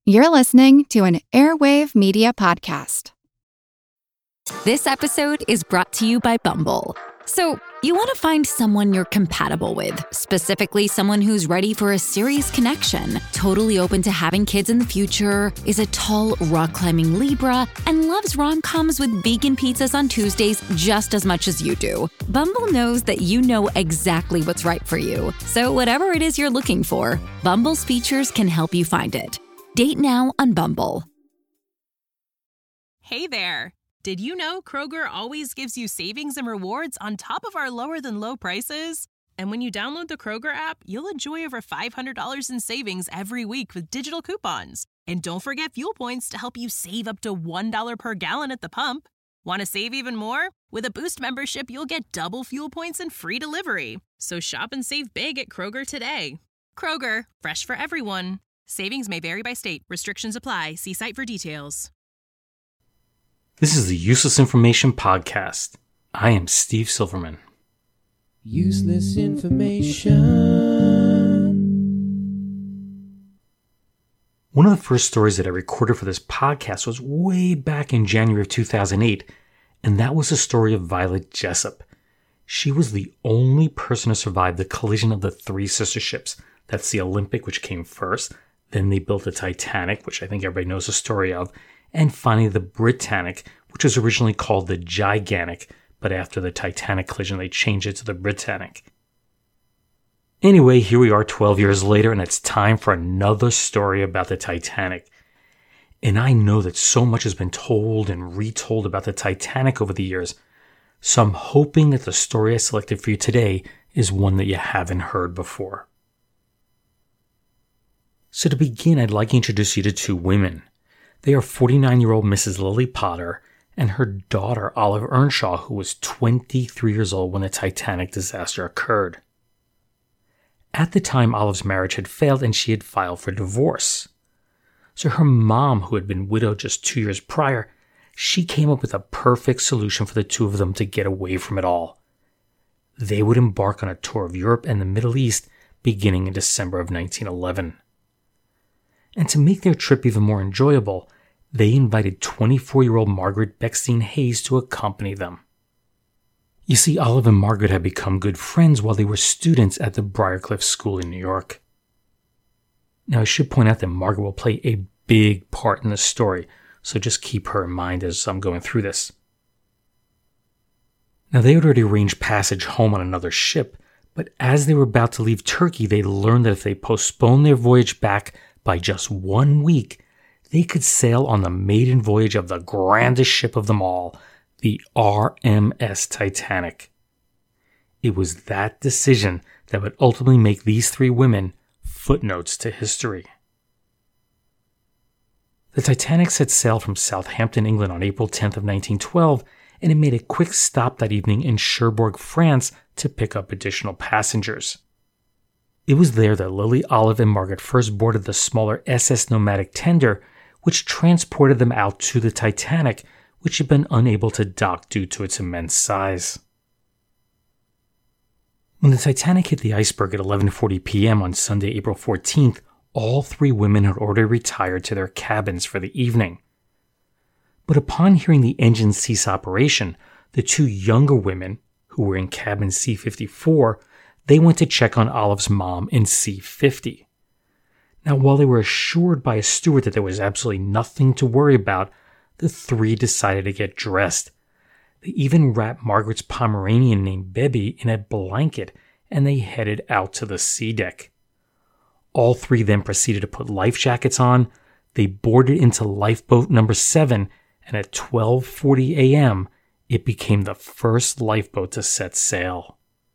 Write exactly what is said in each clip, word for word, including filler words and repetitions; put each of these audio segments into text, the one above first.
You're listening to an Airwave Media Podcast. This episode is brought to you by Bumble. So, you want to find someone you're compatible with, specifically someone who's ready for a serious connection, totally open to having kids in the future, is a tall, rock-climbing Libra, and loves rom-coms with vegan pizzas on Tuesdays just as much as you do. Bumble knows that you know exactly what's right for you. So whatever it is you're looking for, Bumble's features can help you find it. Date now on Bumble. Hey there. Did you know Kroger always gives you savings and rewards on top of our lower-than-low prices? And when you download the Kroger app, you'll enjoy over five hundred dollars in savings every week with digital coupons. And don't forget fuel points to help you save up to one dollar per gallon at the pump. Want to save even more? With a Boost membership, you'll get double fuel points and free delivery. So shop and save big at Kroger today. Kroger, fresh for everyone. Savings may vary by state. Restrictions apply. See site for details. This is the Useless Information Podcast. I am Steve Silverman. Useless information. One of the first stories that I recorded for this podcast was way back in January of two thousand eight, and that was the story of Violet Jessop. She was the only person to survive the collision of the three sister ships. That's the Olympic, which came first. Then they built the Titanic, which I think everybody knows the story of. And finally, the Britannic, which was originally called the Gigantic, but after the Titanic collision, they changed it to the Britannic. Anyway, here we are twelve years later, and it's time for another story about the Titanic. And I know that so much has been told and retold about the Titanic over the years, so I'm hoping that the story I selected for you today is one that you haven't heard before. So to begin, I'd like to introduce you to two women. They are forty-nine-year-old Missus Lily Potter and her daughter Olive Earnshaw, who was twenty-three years old when the Titanic disaster occurred. At the time, Olive's marriage had failed and she had filed for divorce. So her mom, who had been widowed just two years prior, she came up with a perfect solution for the two of them to get away from it all. They would embark on a tour of Europe and the Middle East beginning in December of nineteen eleven. And to make their trip even more enjoyable, they invited twenty-four-year-old Margaret Bechstein Hayes to accompany them. You see, Olive and Margaret had become good friends while they were students at the Briarcliff School in New York. Now, I should point out that Margaret will play a big part in the story, so just keep her in mind as I'm going through this. Now, they had already arranged passage home on another ship, but as they were about to leave Turkey, they learned that if they postponed their voyage back by just one week, they could sail on the maiden voyage of the grandest ship of them all, the R M S Titanic. It was that decision that would ultimately make these three women footnotes to history. The Titanic set sail from Southampton, England on April tenth of nineteen twelve, and it made a quick stop that evening in Cherbourg, France to pick up additional passengers. It was there that Lily, Olive, and Margaret first boarded the smaller S S Nomadic tender, which transported them out to the Titanic, which had been unable to dock due to its immense size. When the Titanic hit the iceberg at eleven forty p.m. on Sunday, April fourteenth, all three women had already retired to their cabins for the evening. But upon hearing the engine cease operation, the two younger women, who were in cabin C fifty-four, they went to check on Olive's mom in C fifty. Now, while they were assured by a steward that there was absolutely nothing to worry about, the three decided to get dressed. They even wrapped Margaret's Pomeranian named Bebby in a blanket, and they headed out to the sea deck. All three then proceeded to put life jackets on. They boarded into lifeboat number seven, and at twelve forty a.m., it became the first lifeboat to set sail.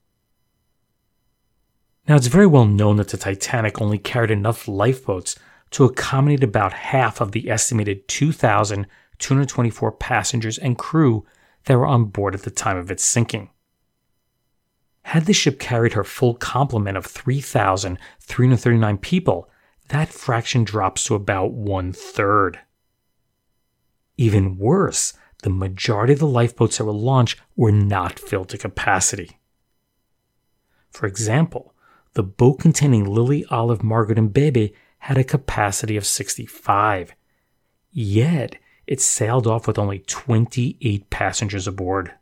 Now, it's very well known that the Titanic only carried enough lifeboats to accommodate about half of the estimated two thousand two hundred twenty-four passengers and crew that were on board at the time of its sinking. Had the ship carried her full complement of three thousand three hundred thirty-nine people, that fraction drops to about one-third. Even worse, the majority of the lifeboats that were launched were not filled to capacity. For example, the boat containing Lily, Olive, Margaret, and Bebe had a capacity of sixty-five. Yet, it sailed off with only twenty-eight passengers aboard.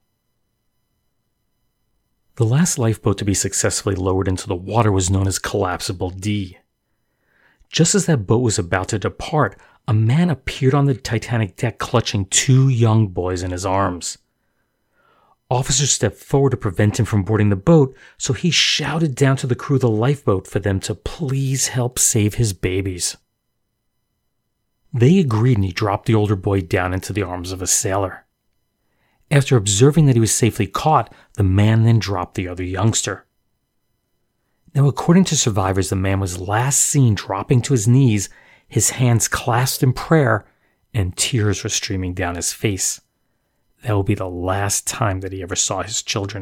The last lifeboat to be successfully lowered into the water was known as Collapsible D. Just as that boat was about to depart, a man appeared on the Titanic deck clutching two young boys in his arms. Officers stepped forward to prevent him from boarding the boat, so he shouted down to the crew of the lifeboat for them to please help save his babies. They agreed, and he dropped the older boy down into the arms of a sailor. After observing that he was safely caught, the man then dropped the other youngster. Now, according to survivors, the man was last seen dropping to his knees, his hands clasped in prayer, and tears were streaming down his face. That will be the last time that he ever saw his children.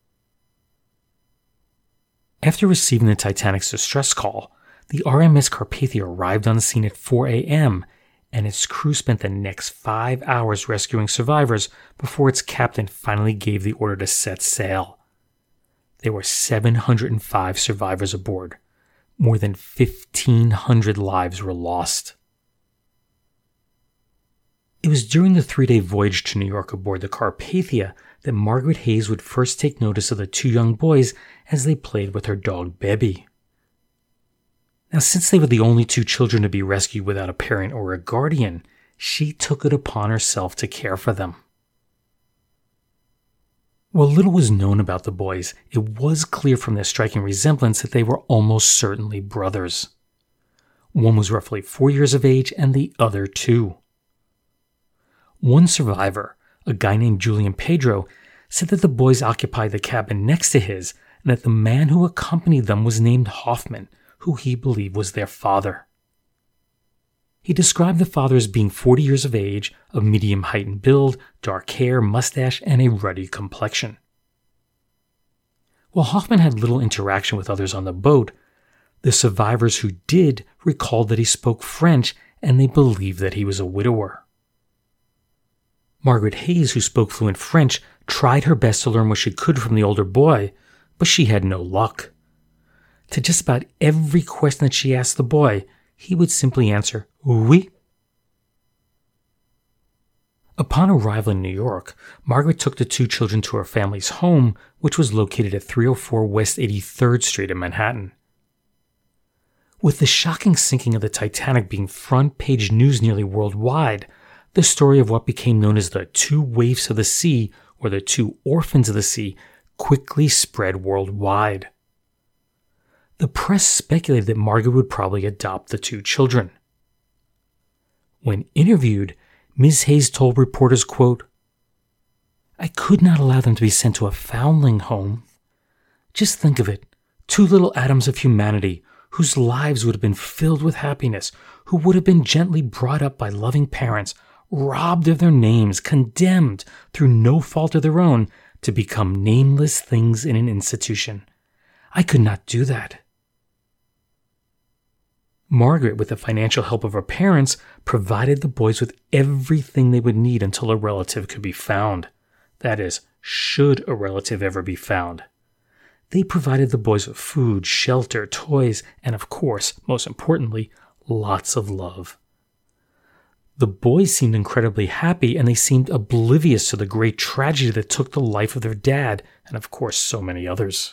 After receiving the Titanic's distress call, the R M S Carpathia arrived on the scene at four a.m., and its crew spent the next five hours rescuing survivors before its captain finally gave the order to set sail. There were seven hundred five survivors aboard. More than fifteen hundred lives were lost. It was during the three-day voyage to New York aboard the Carpathia that Margaret Hayes would first take notice of the two young boys as they played with her dog Bebby. Now, since they were the only two children to be rescued without a parent or a guardian, she took it upon herself to care for them. While little was known about the boys, it was clear from their striking resemblance that they were almost certainly brothers. One was roughly four years of age and the other two. One survivor, a guy named Julian Pedro, said that the boys occupied the cabin next to his and that the man who accompanied them was named Hoffman, who he believed was their father. He described the father as being forty years of age, of medium height and build, dark hair, mustache, and a ruddy complexion. While Hoffman had little interaction with others on the boat, the survivors who did recalled that he spoke French and they believed that he was a widower. Margaret Hayes, who spoke fluent French, tried her best to learn what she could from the older boy, but she had no luck. To just about every question that she asked the boy, he would simply answer, oui. Upon arrival in New York, Margaret took the two children to her family's home, which was located at three oh four West eighty-third Street in Manhattan. With the shocking sinking of the Titanic being front-page news nearly worldwide, the story of what became known as the Two Waifs of the Sea, or the Two Orphans of the Sea, quickly spread worldwide. The press speculated that Margaret would probably adopt the two children. When interviewed, Miz Hayes told reporters, quote, "I could not allow them to be sent to a foundling home. Just think of it, two little atoms of humanity whose lives would have been filled with happiness, who would have been gently brought up by loving parents, robbed of their names, condemned through no fault of their own to become nameless things in an institution. I could not do that." Margaret, with the financial help of her parents, provided the boys with everything they would need until a relative could be found. That is, should a relative ever be found. They provided the boys with food, shelter, toys, and of course, most importantly, lots of love. The boys seemed incredibly happy, and they seemed oblivious to the great tragedy that took the life of their dad, and of course, so many others.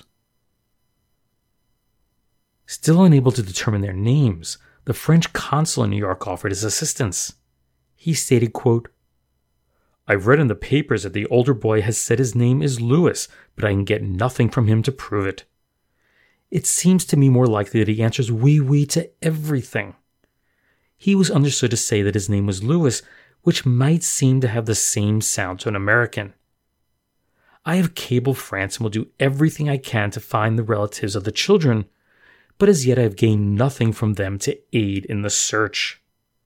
Still unable to determine their names, the French consul in New York offered his assistance. He stated, quote, "I've read in the papers that the older boy has said his name is Louis, but I can get nothing from him to prove it. It seems to me more likely that he answers oui oui to everything. He was understood to say that his name was Louis, which might seem to have the same sound to an American. I have cabled France and will do everything I can to find the relatives of the children, but as yet I have gained nothing from them to aid in the search."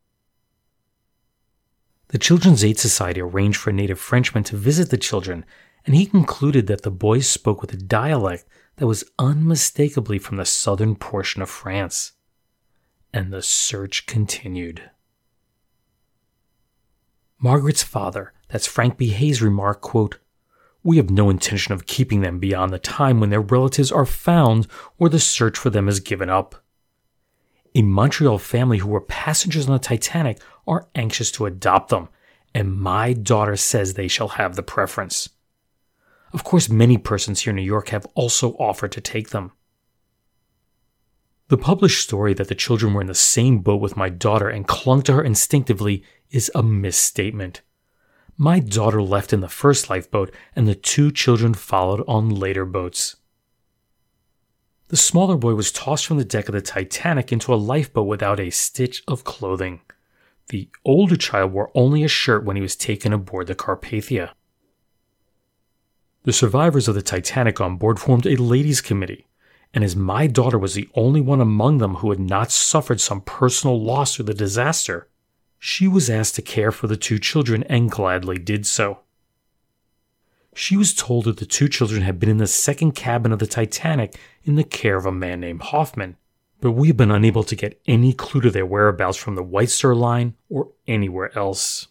The Children's Aid Society arranged for a native Frenchman to visit the children, and he concluded that the boys spoke with a dialect that was unmistakably from the southern portion of France. And the search continued. Margaret's father, that's Frank B. Hayes, remarked, quote, "We have no intention of keeping them beyond the time when their relatives are found or the search for them is given up. A Montreal family who were passengers on the Titanic are anxious to adopt them, and my daughter says they shall have the preference. Of course, many persons here in New York have also offered to take them. The published story that the children were in the same boat with my daughter and clung to her instinctively is a misstatement. My daughter left in the first lifeboat, and the two children followed on later boats. The smaller boy was tossed from the deck of the Titanic into a lifeboat without a stitch of clothing. The older child wore only a shirt when he was taken aboard the Carpathia. The survivors of the Titanic on board formed a ladies' committee, and as my daughter was the only one among them who had not suffered some personal loss through the disaster, she was asked to care for the two children and gladly did so. She was told that the two children had been in the second cabin of the Titanic in the care of a man named Hoffman, but we have been unable to get any clue to their whereabouts from the White Star Line or anywhere else.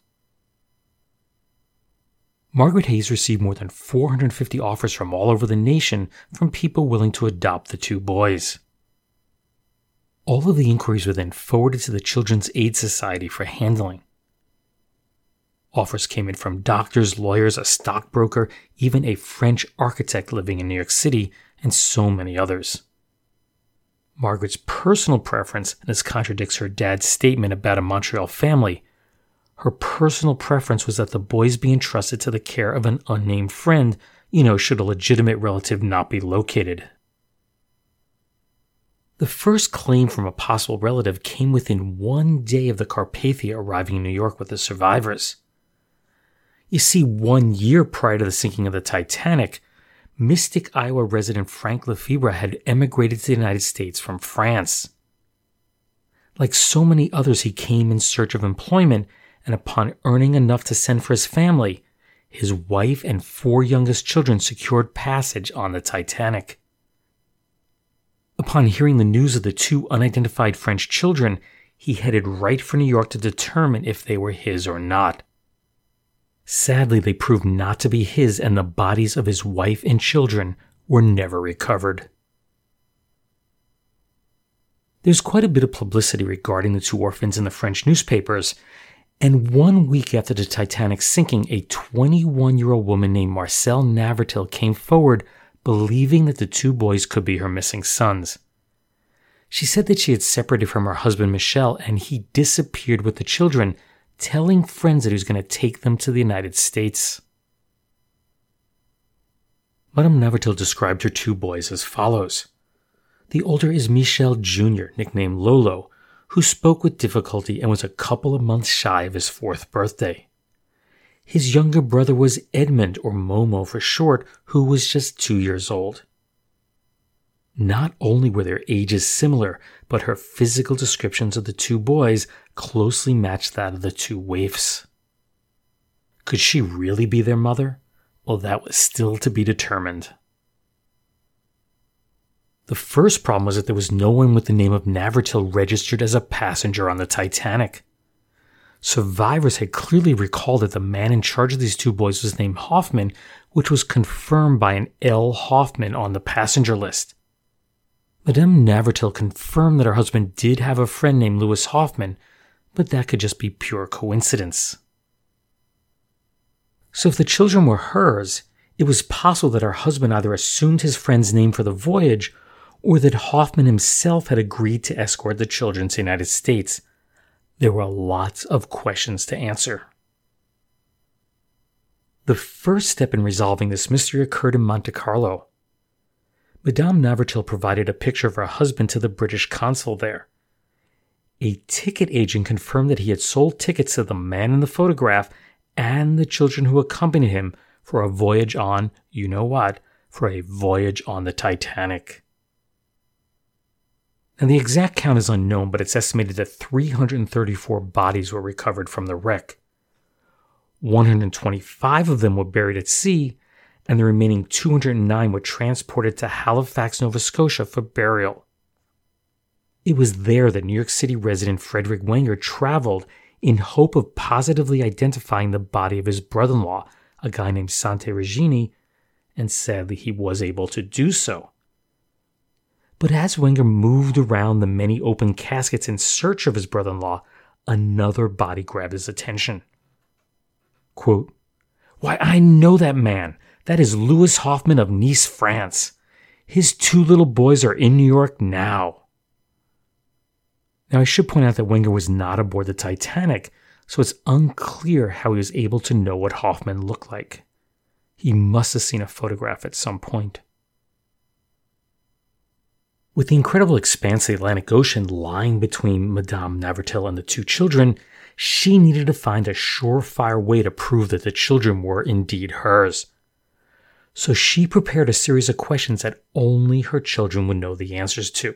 Margaret Hayes received more than four hundred fifty offers from all over the nation from people willing to adopt the two boys. All of the inquiries were then forwarded to the Children's Aid Society for handling. Offers came in from doctors, lawyers, a stockbroker, even a French architect living in New York City, and so many others. Margaret's personal preference, and this contradicts her dad's statement about a Montreal family, her personal preference was that the boys be entrusted to the care of an unnamed friend, you know, should a legitimate relative not be located. The first claim from a possible relative came within one day of the Carpathia arriving in New York with the survivors. You see, one year prior to the sinking of the Titanic, Mystic, Iowa resident Frank Lefebvre had emigrated to the United States from France. Like so many others, he came in search of employment, and upon earning enough to send for his family, his wife and four youngest children secured passage on the Titanic. Upon hearing the news of the two unidentified French children, he headed right for New York to determine if they were his or not. Sadly, they proved not to be his, and the bodies of his wife and children were never recovered. There's quite a bit of publicity regarding the two orphans in the French newspapers, and one week after the Titanic's sinking, a twenty-one-year-old woman named Marcelle Navratil came forward believing that the two boys could be her missing sons. She said that she had separated from her husband Michel and he disappeared with the children, telling friends that he was going to take them to the United States. Madame Navratil described her two boys as follows. The older is Michel Junior, nicknamed Lolo, who spoke with difficulty and was a couple of months shy of his fourth birthday. His younger brother was Edmund, or Momo for short, who was just two years old. Not only were their ages similar, but her physical descriptions of the two boys closely matched that of the two waifs. Could she really be their mother? Well, that was still to be determined. The first problem was that there was no one with the name of Navratil registered as a passenger on the Titanic. Survivors had clearly recalled that the man in charge of these two boys was named Hoffman, which was confirmed by an L. Hoffman on the passenger list. Madame Navratil confirmed that her husband did have a friend named Louis Hoffman, but that could just be pure coincidence. So if the children were hers, it was possible that her husband either assumed his friend's name for the voyage, or that Hoffman himself had agreed to escort the children to the United States. There were lots of questions to answer. The first step in resolving this mystery occurred in Monte Carlo. Madame Navratil provided a picture of her husband to the British consul there. A ticket agent confirmed that he had sold tickets to the man in the photograph and the children who accompanied him for a voyage on, you know what, for a voyage on the Titanic. Now, the exact count is unknown, but it's estimated that three hundred thirty-four bodies were recovered from the wreck. one hundred twenty-five of them were buried at sea, and the remaining two hundred nine were transported to Halifax, Nova Scotia for burial. It was there that New York City resident Frederick Wenger traveled in hope of positively identifying the body of his brother-in-law, a guy named Sante Regini, and sadly he was able to do so. But as Wenger moved around the many open caskets in search of his brother-in-law, another body grabbed his attention. Quote, "Why, I know that man. That is Louis Hoffman of Nice, France. His two little boys are in New York now." Now, I should point out that Wenger was not aboard the Titanic, so it's unclear how he was able to know what Hoffman looked like. He must have seen a photograph at some point. With the incredible expanse of the Atlantic Ocean lying between Madame Navratil and the two children, she needed to find a surefire way to prove that the children were indeed hers. So she prepared a series of questions that only her children would know the answers to.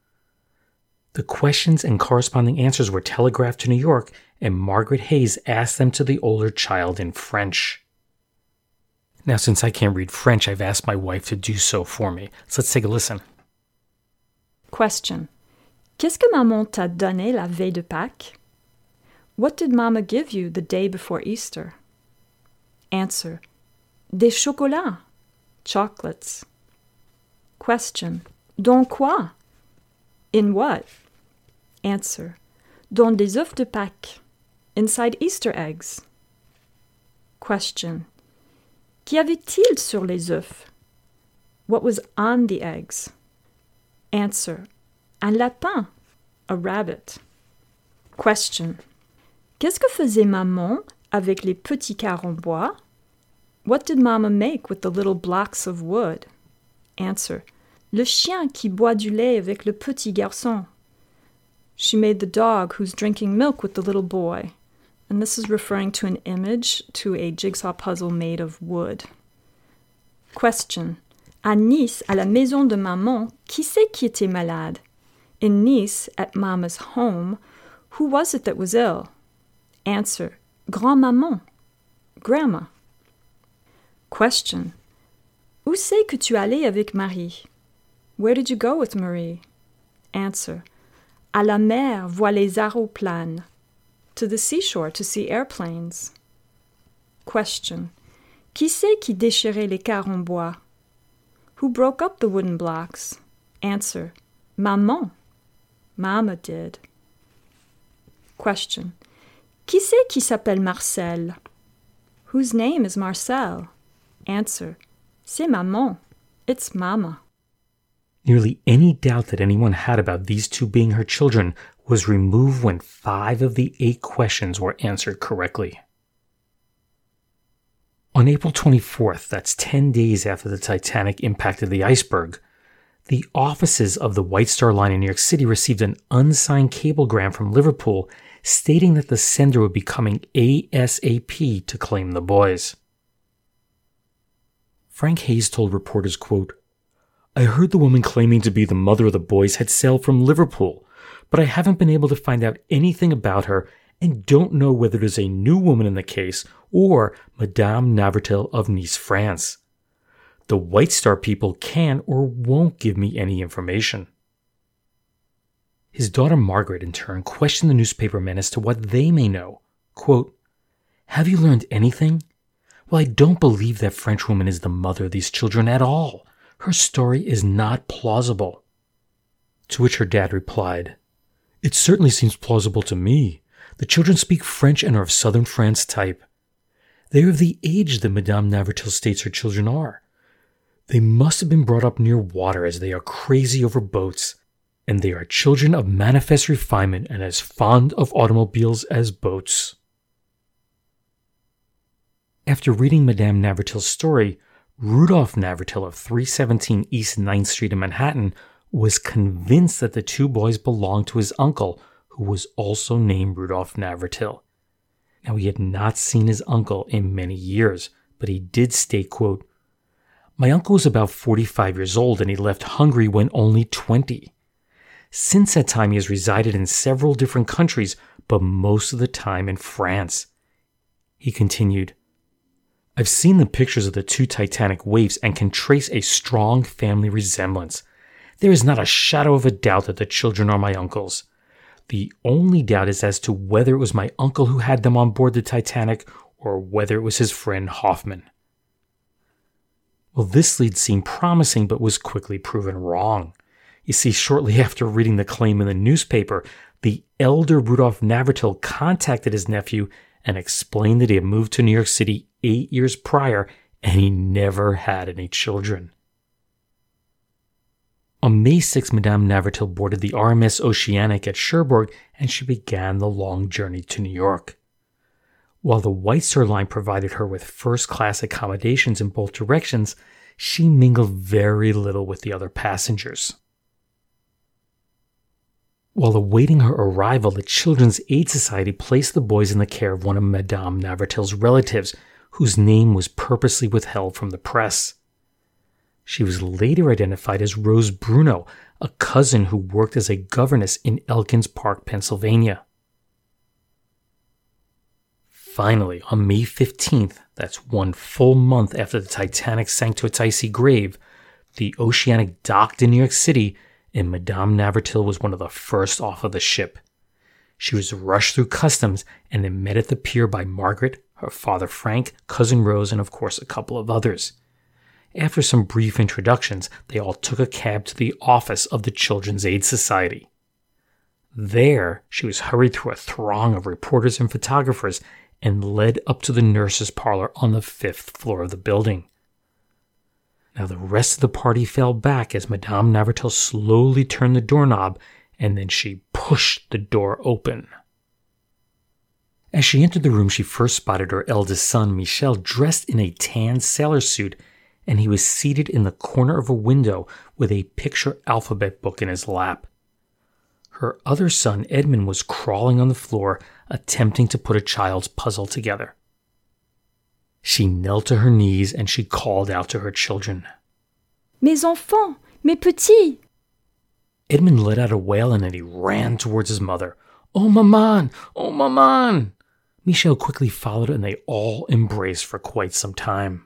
The questions and corresponding answers were telegraphed to New York, and Margaret Hayes asked them to the older child in French. Now, since I can't read French, I've asked my wife to do so for me. So let's take a listen. Question. Qu'est-ce que maman t'a donné la veille de Pâques? What did Mama give you the day before Easter? Answer. Des chocolats. Chocolates. Question. Dans quoi? In what? Answer. Dans des œufs de Pâques. Inside Easter eggs. Question. Qu'y avait-il sur les œufs? What was on the eggs? Answer. Un lapin. A rabbit. Question. Qu'est-ce que faisait maman avec les petits carres en bois? What did Mama make with the little blocks of wood? Answer. Le chien qui boit du lait avec le petit garçon. She made the dog who's drinking milk with the little boy. And this is referring to an image to a jigsaw puzzle made of wood. Question. À Nice, à la maison de maman, qui c'est qui était malade? In Nice, at Mama's home, who was it that was ill? Answer. Grand-maman. Grandma. Question. Où c'est que tu allais avec Marie? Where did you go with Marie? Answer. À la mer, voir les aéroplanes. To the seashore to see airplanes. Question. Qui c'est qui déchirait les carres en bois? Who broke up the wooden blocks? Answer. Maman. Mama did. Question. Qui c'est qui s'appelle Marcel? Whose name is Marcel? Answer. C'est maman. It's Mama. Nearly any doubt that anyone had about these two being her children was removed when five of the eight questions were answered correctly. On April twenty-fourth, that's ten days after the Titanic impacted the iceberg, the offices of the White Star Line in New York City received an unsigned cablegram from Liverpool stating that the sender would be coming ASAP to claim the boys. Frank Hayes told reporters, quote, "I heard the woman claiming to be the mother of the boys had sailed from Liverpool, but I haven't been able to find out anything about her and don't know whether it is a new woman in the case or Madame Navratil of Nice, France. The White Star people can or won't give me any information." His daughter Margaret, in turn, questioned the newspapermen as to what they may know. Quote, "Have you learned anything? Well, I don't believe that Frenchwoman is the mother of these children at all. Her story is not plausible." To which her dad replied, "It certainly seems plausible to me. The children speak French and are of southern France type. They are of the age that Madame Navratil states her children are. They must have been brought up near water, as they are crazy over boats, and they are children of manifest refinement and as fond of automobiles as boats." After reading Madame Navratil's story, Rudolph Navratil of three seventeen East ninth Street in Manhattan was convinced that the two boys belonged to his uncle, who was also named Rudolph Navratil. Now, he had not seen his uncle in many years, but he did state, quote, "My uncle was about forty-five years old and he left Hungary when only twenty. Since that time, he has resided in several different countries, but most of the time in France." He continued, "I've seen the pictures of the two Titanic waifs and can trace a strong family resemblance. There is not a shadow of a doubt that the children are my uncle's. The only doubt is as to whether it was my uncle who had them on board the Titanic or whether it was his friend Hoffman." Well, this lead seemed promising but was quickly proven wrong. You see, shortly after reading the claim in the newspaper, the elder Rudolf Navratil contacted his nephew and explained that he had moved to New York City eight years prior and he never had any children. On May sixth, Madame Navratil boarded the R M S Oceanic at Cherbourg and she began the long journey to New York. While the White Star Line provided her with first-class accommodations in both directions, she mingled very little with the other passengers. While awaiting her arrival, the Children's Aid Society placed the boys in the care of one of Madame Navratil's relatives, whose name was purposely withheld from the press. She was later identified as Rose Bruno, a cousin who worked as a governess in Elkins Park, Pennsylvania. Finally, on May fifteenth, that's one full month after the Titanic sank to its icy grave, the Oceanic docked in New York City, and Madame Navratil was one of the first off of the ship. She was rushed through customs and then met at the pier by Margaret, her father Frank, cousin Rose, and of course a couple of others. After some brief introductions, they all took a cab to the office of the Children's Aid Society. There, she was hurried through a throng of reporters and photographers and led up to the nurse's parlor on the fifth floor of the building. Now the rest of the party fell back as Madame Navratil slowly turned the doorknob and then she pushed the door open. As she entered the room, she first spotted her eldest son, Michel, dressed in a tan sailor suit, and he was seated in the corner of a window with a picture alphabet book in his lap. Her other son, Edmund, was crawling on the floor, attempting to put a child's puzzle together. She knelt to her knees and she called out to her children. Mes enfants, mes petits! Edmund let out a wail and then he ran towards his mother. Oh, maman! Oh, maman! Michel quickly followed and they all embraced for quite some time.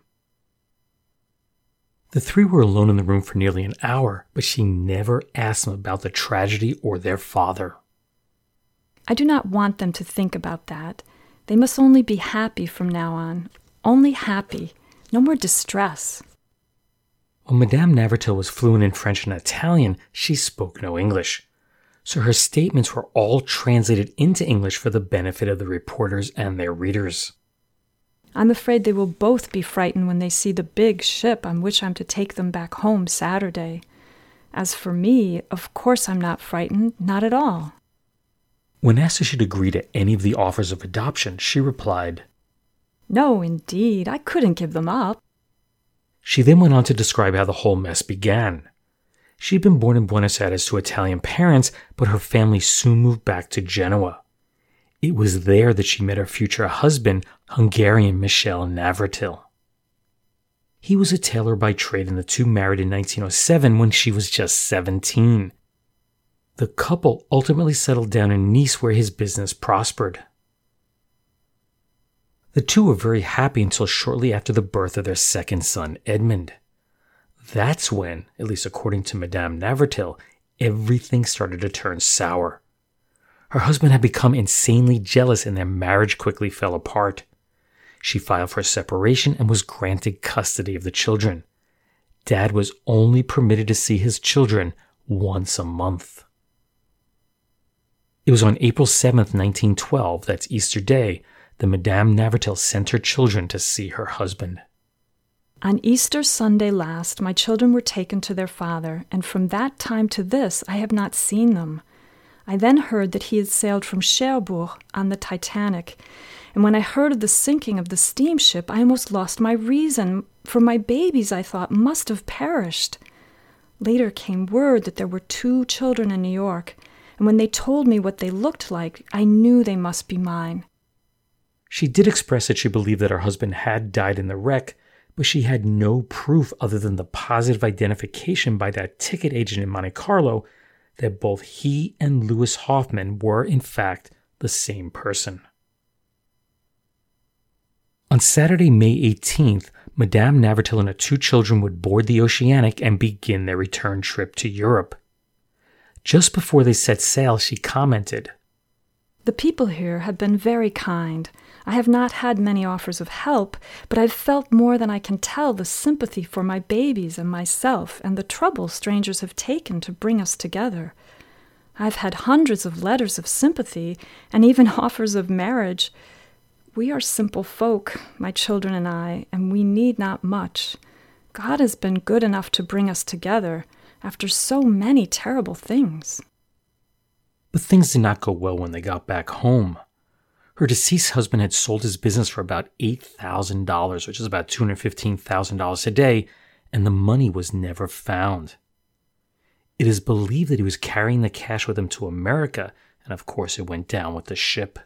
The three were alone in the room for nearly an hour, but she never asked them about the tragedy or their father. I do not want them to think about that. They must only be happy from now on. Only happy. No more distress. While Madame Navratil was fluent in French and Italian, she spoke no English. So her statements were all translated into English for the benefit of the reporters and their readers. I'm afraid they will both be frightened when they see the big ship on which I'm to take them back home Saturday. As for me, of course I'm not frightened, not at all. When asked if she'd agree to any of the offers of adoption, she replied, No, indeed, I couldn't give them up. She then went on to describe how the whole mess began. She'd been born in Buenos Aires to Italian parents, but her family soon moved back to Genoa. It was there that she met her future husband, Hungarian Michel Navratil. He was a tailor by trade and the two married in nineteen oh seven when she was just seventeen. The couple ultimately settled down in Nice where his business prospered. The two were very happy until shortly after the birth of their second son, Edmund. That's when, at least according to Madame Navratil, everything started to turn sour. Her husband had become insanely jealous and their marriage quickly fell apart. She filed for separation and was granted custody of the children. Dad was only permitted to see his children once a month. It was on April seventh, nineteen twelve, that's Easter Day, that Madame Navratil sent her children to see her husband. On Easter Sunday last, my children were taken to their father, and from that time to this I have not seen them. I then heard that he had sailed from Cherbourg on the Titanic, and when I heard of the sinking of the steamship, I almost lost my reason, for my babies, I thought, must have perished. Later came word that there were two children in New York, and when they told me what they looked like, I knew they must be mine. She did express that she believed that her husband had died in the wreck, but she had no proof other than the positive identification by that ticket agent in Monte Carlo that both he and Louis Hoffman were, in fact, the same person. On Saturday, May eighteenth, Madame Navratil and her two children would board the Oceanic and begin their return trip to Europe. Just before they set sail, she commented, The people here have been very kind. I have not had many offers of help, but I've felt more than I can tell the sympathy for my babies and myself and the trouble strangers have taken to bring us together. I've had hundreds of letters of sympathy and even offers of marriage. We are simple folk, my children and I, and we need not much. God has been good enough to bring us together after so many terrible things. But things did not go well when they got back home. Her deceased husband had sold his business for about eight thousand dollars, which is about two hundred fifteen thousand dollars today, and the money was never found. It is believed that he was carrying the cash with him to America, and of course it went down with the ship.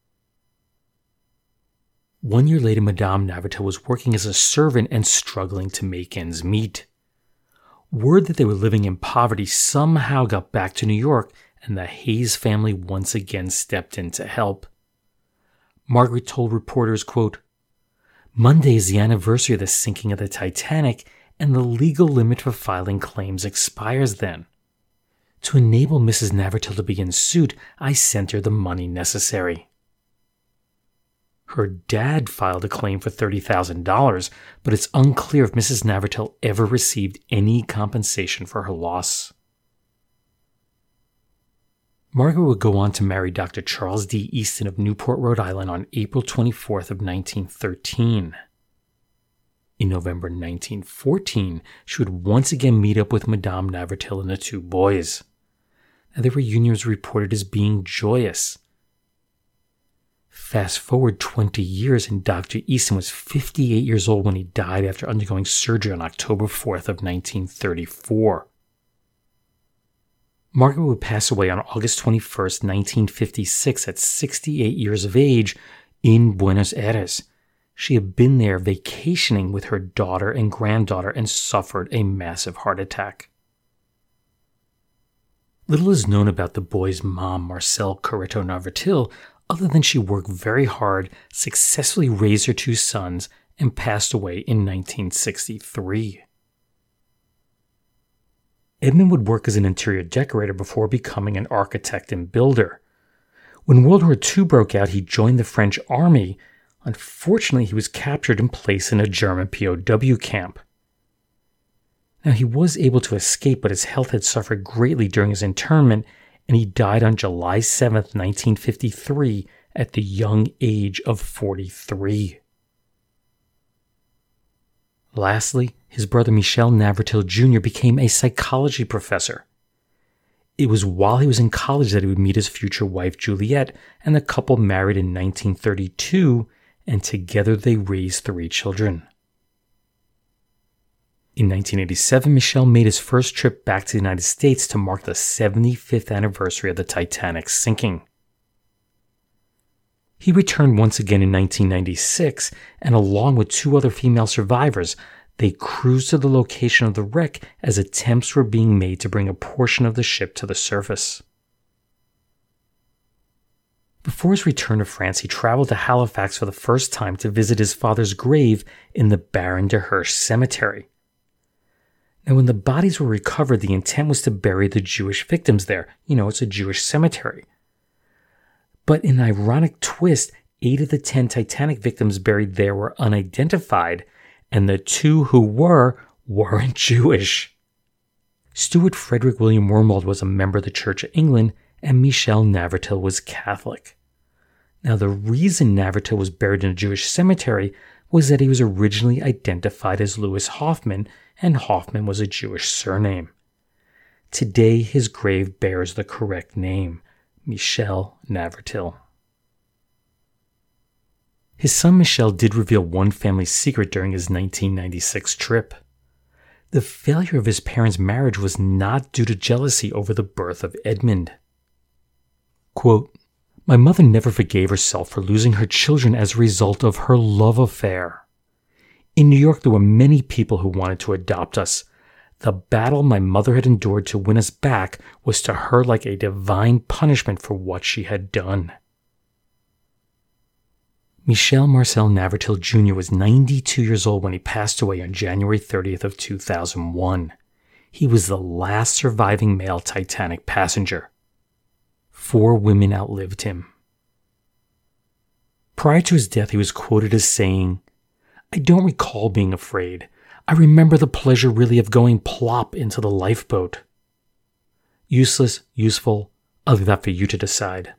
One year later, Madame Navratil was working as a servant and struggling to make ends meet. Word that they were living in poverty somehow got back to New York, and the Hayes family once again stepped in to help. Margaret told reporters, quote, "Monday is the anniversary of the sinking of the Titanic, and the legal limit for filing claims expires then. To enable Missus Navratil to begin suit, I sent her the money necessary." Her dad filed a claim for thirty thousand dollars, but it's unclear if Missus Navratil ever received any compensation for her loss. Margaret would go on to marry Doctor Charles D. Easton of Newport, Rhode Island on April twenty-fourth of nineteen thirteen. In November nineteen fourteen, she would once again meet up with Madame Navratil and the two boys. Now, their reunion was reported as being joyous. Fast forward twenty years, and Doctor Easton was fifty-eight years old when he died after undergoing surgery on October fourth of nineteen thirty-four. Margaret would pass away on August twenty-first, nineteen fifty-six at sixty-eight years of age in Buenos Aires. She had been there vacationing with her daughter and granddaughter and suffered a massive heart attack. Little is known about the boys' mom, Marcelle Corretto Navratil, other than she worked very hard, successfully raised her two sons, and passed away in nineteen sixty-three. Edmund would work as an interior decorator before becoming an architect and builder. When World War Two broke out, he joined the French army. Unfortunately, he was captured and placed in a German P O W camp. Now, he was able to escape, but his health had suffered greatly during his internment, and he died on July seventh, nineteen fifty-three, at the young age of forty-three. Lastly, his brother Michel Navratil Junior became a psychology professor. It was while he was in college that he would meet his future wife Juliette, and the couple married in nineteen thirty-two, and together they raised three children. In nineteen eighty-seven, Michel made his first trip back to the United States to mark the seventy-fifth anniversary of the Titanic's sinking. He returned once again in nineteen ninety-six, and along with two other female survivors, they cruised to the location of the wreck as attempts were being made to bring a portion of the ship to the surface. Before his return to France, he traveled to Halifax for the first time to visit his father's grave in the Baron de Hirsch Cemetery. Now, when the bodies were recovered, the intent was to bury the Jewish victims there. You know, it's a Jewish cemetery. But in an ironic twist, eight of the ten Titanic victims buried there were unidentified, and the two who were, weren't Jewish. Stuart Frederick William Wormald was a member of the Church of England, and Michel Navratil was Catholic. Now, the reason Navratil was buried in a Jewish cemetery was that he was originally identified as Louis Hoffman, and Hoffman was a Jewish surname. Today, his grave bears the correct name, Michel Navratil. His son Michel did reveal one family secret during his nineteen ninety-six trip. The failure of his parents' marriage was not due to jealousy over the birth of Edmund. Quote, "My mother never forgave herself for losing her children as a result of her love affair. In New York, there were many people who wanted to adopt us. The battle my mother had endured to win us back was to her like a divine punishment for what she had done." Michel Marcel Navratil Junior was ninety-two years old when he passed away on January thirtieth of two thousand one. He was the last surviving male Titanic passenger. Four women outlived him. Prior to his death, he was quoted as saying, "I don't recall being afraid. I remember the pleasure really of going plop into the lifeboat." Useless, useful, I'll leave that for you to decide.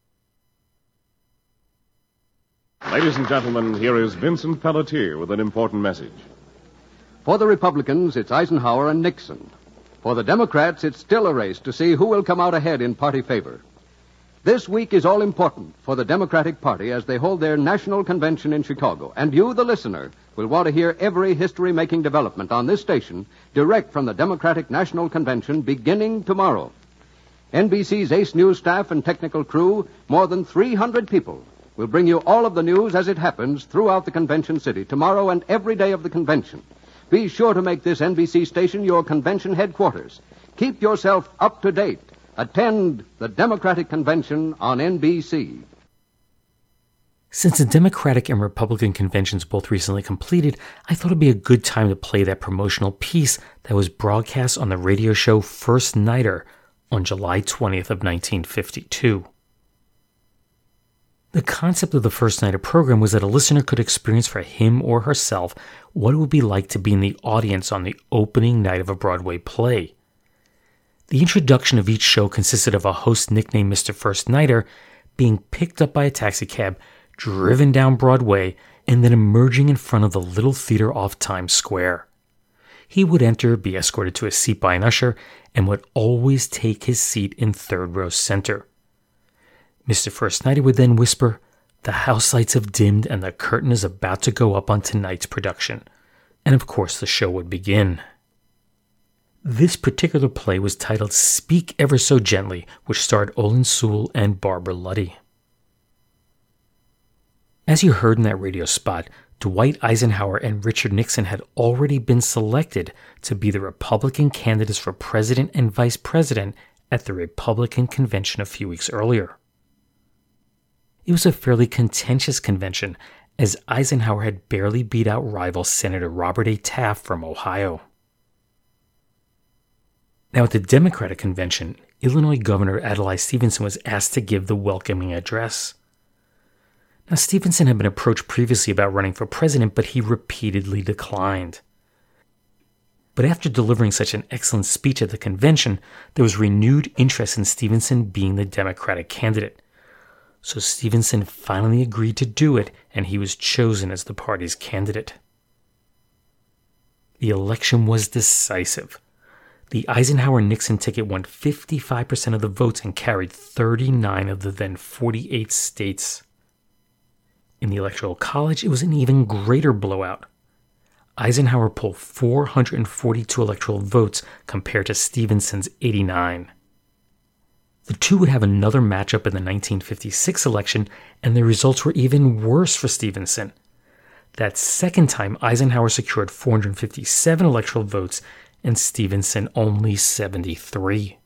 Ladies and gentlemen, here is Vincent Pelletier with an important message. For the Republicans, it's Eisenhower and Nixon. For the Democrats, it's still a race to see who will come out ahead in party favor. This week is all important for the Democratic Party as they hold their national convention in Chicago. And you, the listener, will want to hear every history-making development on this station direct from the Democratic National Convention beginning tomorrow. N B C's Ace News staff and technical crew, more than three hundred people, will bring you all of the news as it happens throughout the convention city tomorrow and every day of the convention. Be sure to make this N B C station your convention headquarters. Keep yourself up to date. Attend the Democratic Convention on N B C. Since the Democratic and Republican conventions both recently completed, I thought it'd be a good time to play that promotional piece that was broadcast on the radio show First Nighter on July twentieth of nineteen fifty-two. The concept of the First Nighter program was that a listener could experience for him or herself what it would be like to be in the audience on the opening night of a Broadway play. The introduction of each show consisted of a host nicknamed Mister First Nighter being picked up by a taxicab, driven down Broadway, and then emerging in front of the little theater off Times Square. He would enter, be escorted to a seat by an usher, and would always take his seat in third row center. Mister First Nighter would then whisper, "The house lights have dimmed and the curtain is about to go up on tonight's production." And of course the show would begin. This particular play was titled Speak Ever So Gently, which starred Olin Sewell and Barbara Luddy. As you heard in that radio spot, Dwight Eisenhower and Richard Nixon had already been selected to be the Republican candidates for president and vice president at the Republican convention a few weeks earlier. It was a fairly contentious convention, as Eisenhower had barely beat out rival Senator Robert A. Taft from Ohio. Now, at the Democratic convention, Illinois Governor Adlai Stevenson was asked to give the welcoming address. Now, Stevenson had been approached previously about running for president, but he repeatedly declined. But after delivering such an excellent speech at the convention, there was renewed interest in Stevenson being the Democratic candidate. So Stevenson finally agreed to do it, and he was chosen as the party's candidate. The election was decisive. The Eisenhower-Nixon ticket won fifty-five percent of the votes and carried thirty-nine of the then forty-eight states. In the Electoral College, it was an even greater blowout. Eisenhower pulled four hundred forty-two electoral votes compared to Stevenson's eighty-nine. The two would have another matchup in the nineteen fifty-six election, and the results were even worse for Stevenson. That second time, Eisenhower secured four hundred fifty-seven electoral votes and Stevenson only seventy-three.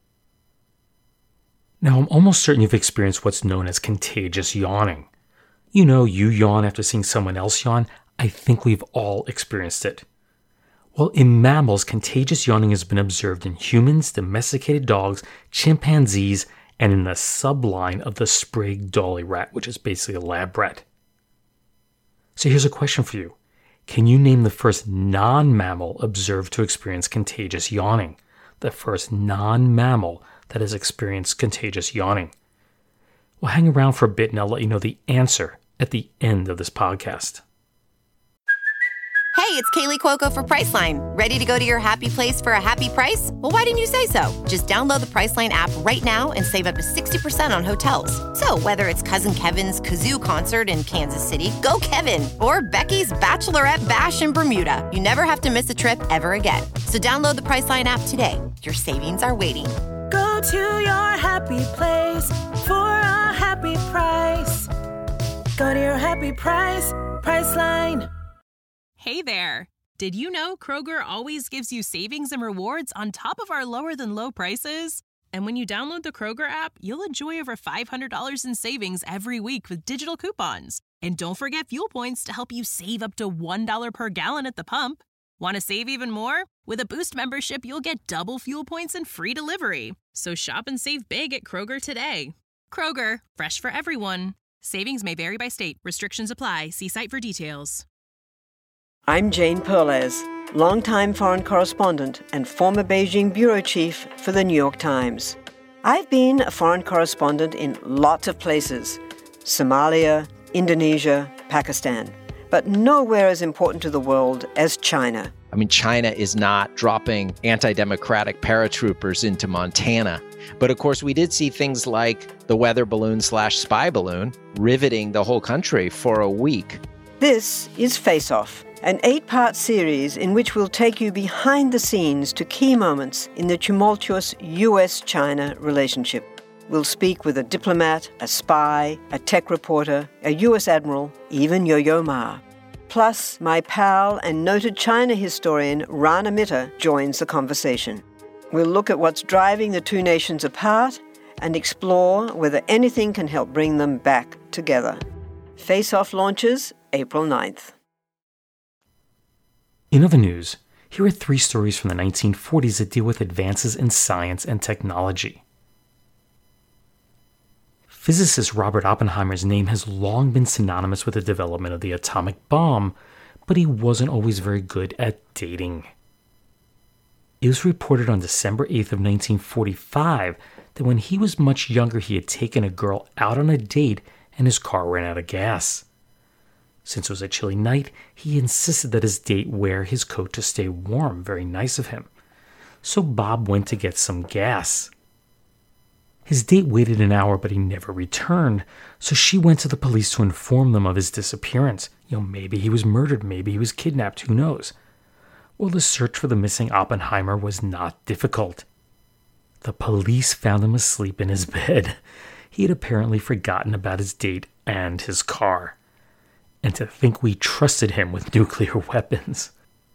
Now, I'm almost certain you've experienced what's known as contagious yawning. You know, you yawn after seeing someone else yawn. I think we've all experienced it. Well, in mammals, contagious yawning has been observed in humans, domesticated dogs, chimpanzees, and in the subline of the Sprague Dawley rat, which is basically a lab rat. So here's a question for you. Can you name the first non-mammal observed to experience contagious yawning? The first non-mammal that has experienced contagious yawning? Well, hang around for a bit and I'll let you know the answer at the end of this podcast. Hey, it's Kaylee Cuoco for Priceline. Ready to go to your happy place for a happy price? Well, why didn't you say so? Just download the Priceline app right now and save up to sixty percent on hotels. So whether it's Cousin Kevin's Kazoo Concert in Kansas City, go Kevin, or Becky's Bachelorette Bash in Bermuda, you never have to miss a trip ever again. So download the Priceline app today. Your savings are waiting. Go to your happy place for a happy price. Go to your happy price, Priceline. Hey there! Did you know Kroger always gives you savings and rewards on top of our lower-than-low prices? And when you download the Kroger app, you'll enjoy over five hundred dollars in savings every week with digital coupons. And don't forget fuel points to help you save up to one dollar per gallon at the pump. Want to save even more? With a Boost membership, you'll get double fuel points and free delivery. So shop and save big at Kroger today. Kroger, fresh for everyone. Savings may vary by state. Restrictions apply. See site for details. I'm Jane Perlez, longtime foreign correspondent and former Beijing bureau chief for the New York Times. I've been a foreign correspondent in lots of places: Somalia, Indonesia, Pakistan, but nowhere as important to the world as China. I mean, China is not dropping anti-democratic paratroopers into Montana. But of course, we did see things like the weather balloon slash spy balloon riveting the whole country for a week. This is Face Off, an eight-part series in which we'll take you behind the scenes to key moments in the tumultuous U S China relationship. We'll speak with a diplomat, a spy, a tech reporter, a U S admiral, even Yo-Yo Ma. Plus, my pal and noted China historian Rana Mitter joins the conversation. We'll look at what's driving the two nations apart and explore whether anything can help bring them back together. Face Off launches April ninth. In other news, here are three stories from the nineteen forties that deal with advances in science and technology. Physicist Robert Oppenheimer's name has long been synonymous with the development of the atomic bomb, but he wasn't always very good at dating. It was reported on December eighth of nineteen forty-five that when he was much younger he had taken a girl out on a date and his car ran out of gas. Since it was a chilly night, he insisted that his date wear his coat to stay warm. Very nice of him. So Bob went to get some gas. His date waited an hour, but he never returned, so she went to the police to inform them of his disappearance. You know, maybe he was murdered, maybe he was kidnapped, who knows? Well, the search for the missing Oppenheimer was not difficult. The police found him asleep in his bed. He had apparently forgotten about his date and his car. And to think we trusted him with nuclear weapons.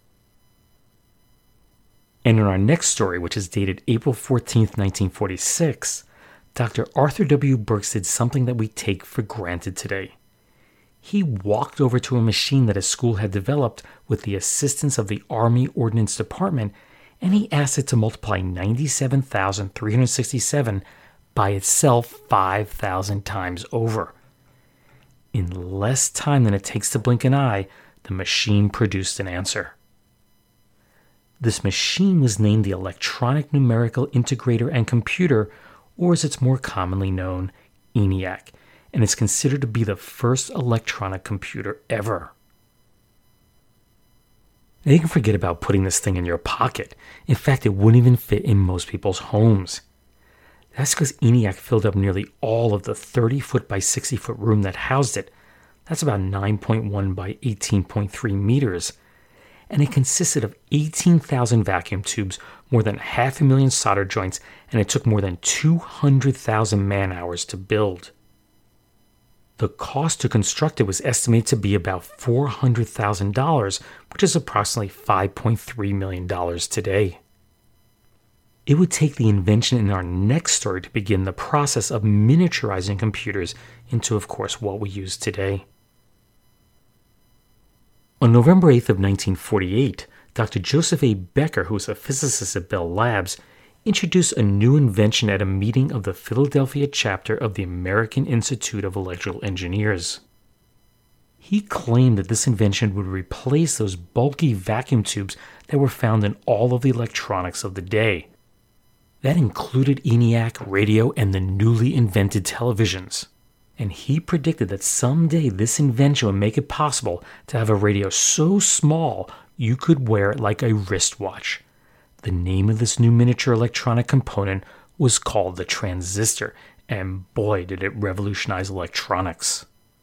And in our next story, which is dated April fourteenth, nineteen forty-six, Doctor Arthur W. Burks did something that we take for granted today. He walked over to a machine that his school had developed with the assistance of the Army Ordnance Department, and he asked it to multiply ninety-seven thousand three hundred sixty-seven by itself five thousand times over. In less time than it takes to blink an eye, the machine produced an answer. This machine was named the Electronic Numerical Integrator and Computer, or as it's more commonly known, ENIAC, and it's considered to be the first electronic computer ever. Now you can forget about putting this thing in your pocket. In fact, it wouldn't even fit in most people's homes. That's because ENIAC filled up nearly all of the thirty foot by sixty foot room that housed it. That's about nine point one by eighteen point three meters. And it consisted of eighteen thousand vacuum tubes, more than half a million solder joints, and it took more than two hundred thousand man-hours to build. The cost to construct it was estimated to be about four hundred thousand dollars, which is approximately five point three million dollars today. It would take the invention in our next story to begin the process of miniaturizing computers into, of course, what we use today. On November eighth of nineteen forty-eight, Doctor Joseph A. Becker, who was a physicist at Bell Labs, introduced a new invention at a meeting of the Philadelphia chapter of the American Institute of Electrical Engineers. He claimed that this invention would replace those bulky vacuum tubes that were found in all of the electronics of the day. That included ENIAC, radio, and the newly invented televisions. And he predicted that someday this invention would make it possible to have a radio so small you could wear it like a wristwatch. The name of this new miniature electronic component was called the transistor, and boy did it revolutionize electronics.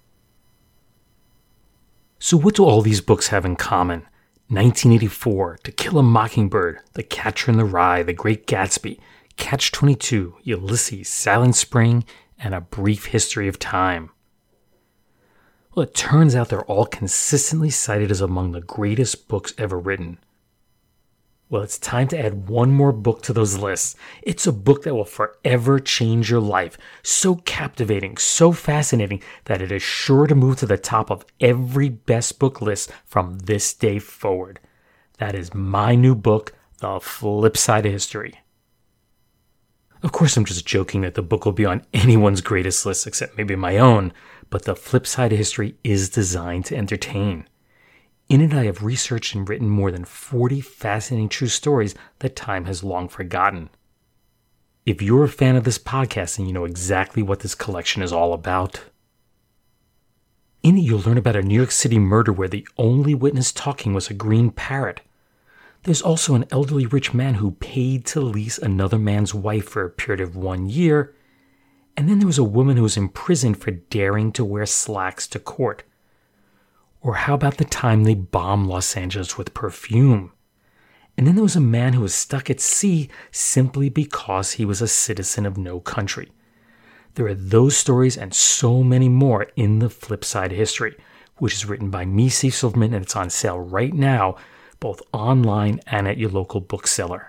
So what do all these books have in common? nineteen eighty-four, To Kill a Mockingbird, The Catcher in the Rye, The Great Gatsby, Catch twenty-two, Ulysses, Silent Spring, and A Brief History of Time. Well, it turns out they're all consistently cited as among the greatest books ever written. Well, it's time to add one more book to those lists. It's a book that will forever change your life. So captivating, so fascinating, that it is sure to move to the top of every best book list from this day forward. That is my new book, The Flip Side of History. Of course, I'm just joking that the book will be on anyone's greatest list except maybe my own, but the flip side of history is designed to entertain. In it, I have researched and written more than forty fascinating true stories that time has long forgotten. If you're a fan of this podcast, then you know exactly what this collection is all about. In it, you'll learn about a New York City murder where the only witness talking was a green parrot. There's also an elderly rich man who paid to lease another man's wife for a period of one year. And then there was a woman who was imprisoned for daring to wear slacks to court. Or how about the time they bombed Los Angeles with perfume? And then there was a man who was stuck at sea simply because he was a citizen of no country. There are those stories and so many more in The Flip Side of History, which is written by me, Steve Silverman, and it's on sale right now, both online and at your local bookseller.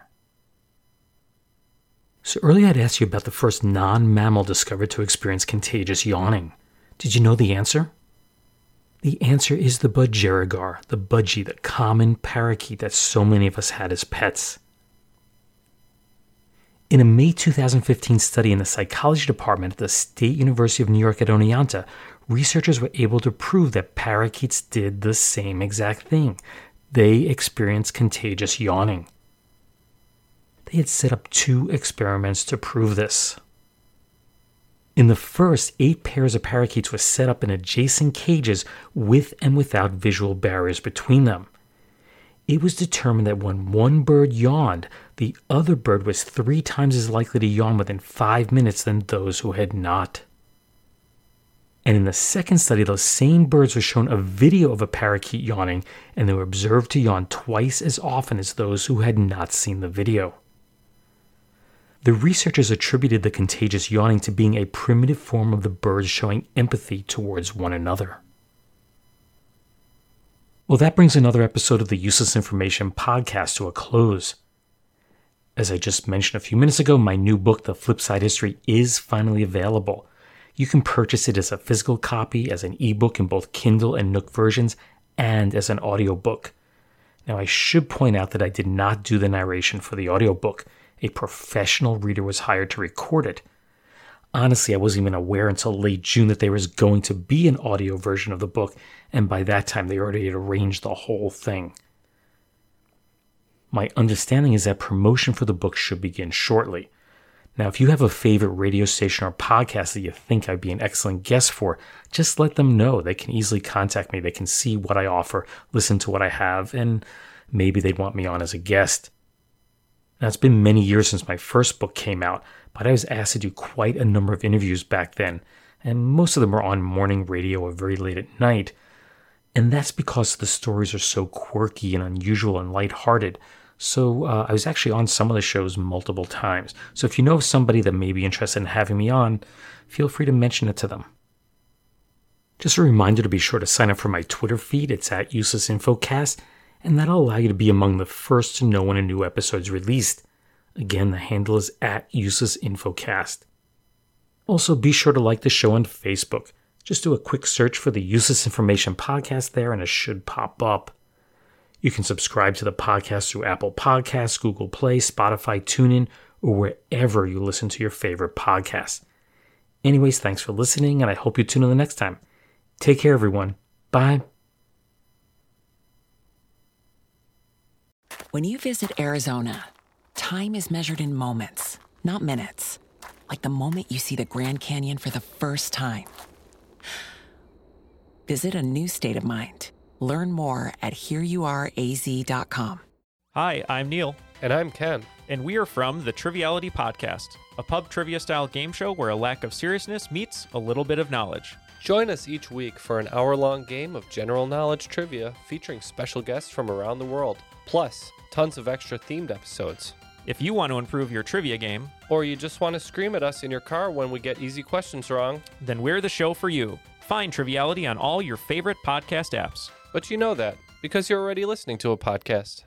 So earlier I'd asked you about the first non-mammal discovered to experience contagious yawning. Did you know the answer? The answer is the budgerigar, the budgie, the common parakeet that so many of us had as pets. In a May two thousand fifteen study in the psychology department at the State University of New York at Oneonta, researchers were able to prove that parakeets did the same exact thing. They experienced contagious yawning. They had set up two experiments to prove this. In the first, eight pairs of parakeets were set up in adjacent cages with and without visual barriers between them. It was determined that when one bird yawned, the other bird was three times as likely to yawn within five minutes than those who had not. And in the second study, those same birds were shown a video of a parakeet yawning, and they were observed to yawn twice as often as those who had not seen the video. The researchers attributed the contagious yawning to being a primitive form of the birds showing empathy towards one another. Well, that brings another episode of the Useless Information podcast to a close. As I just mentioned a few minutes ago, my new book, The Flip Side History, is finally available. You can purchase it as a physical copy, as an ebook in both Kindle and Nook versions, and as an audiobook. Now, I should point out that I did not do the narration for the audiobook. A professional reader was hired to record it. Honestly, I wasn't even aware until late June that there was going to be an audio version of the book, and by that time they already had arranged the whole thing. My understanding is that promotion for the book should begin shortly. Now, if you have a favorite radio station or podcast that you think I'd be an excellent guest for, just let them know. They can easily contact me. They can see what I offer, listen to what I have, and maybe they'd want me on as a guest. Now, it's been many years since my first book came out, but I was asked to do quite a number of interviews back then, and most of them were on morning radio or very late at night. And that's because the stories are so quirky and unusual and lighthearted. So uh, I was actually on some of the shows multiple times. So if you know of somebody that may be interested in having me on, feel free to mention it to them. Just a reminder to be sure to sign up for my Twitter feed. It's at UselessInfoCast, and that'll allow you to be among the first to know when a new episode's released. Again, the handle is at UselessInfoCast. Also, be sure to like the show on Facebook. Just do a quick search for the Useless Information Podcast there, and it should pop up. You can subscribe to the podcast through Apple Podcasts, Google Play, Spotify, TuneIn, or wherever you listen to your favorite podcasts. Anyways, thanks for listening, and I hope you tune in the next time. Take care, everyone. Bye. When you visit Arizona, time is measured in moments, not minutes. Like the moment you see the Grand Canyon for the first time. Visit a new state of mind. Learn more at here you are a z dot com. Hi, I'm Neil. And I'm Ken. And we are from the Triviality Podcast, a pub trivia-style game show where a lack of seriousness meets a little bit of knowledge. Join us each week for an hour-long game of general knowledge trivia featuring special guests from around the world, plus tons of extra themed episodes. If you want to improve your trivia game, or you just want to scream at us in your car when we get easy questions wrong, then we're the show for you. Find Triviality on all your favorite podcast apps. But you know that, because you're already listening to a podcast.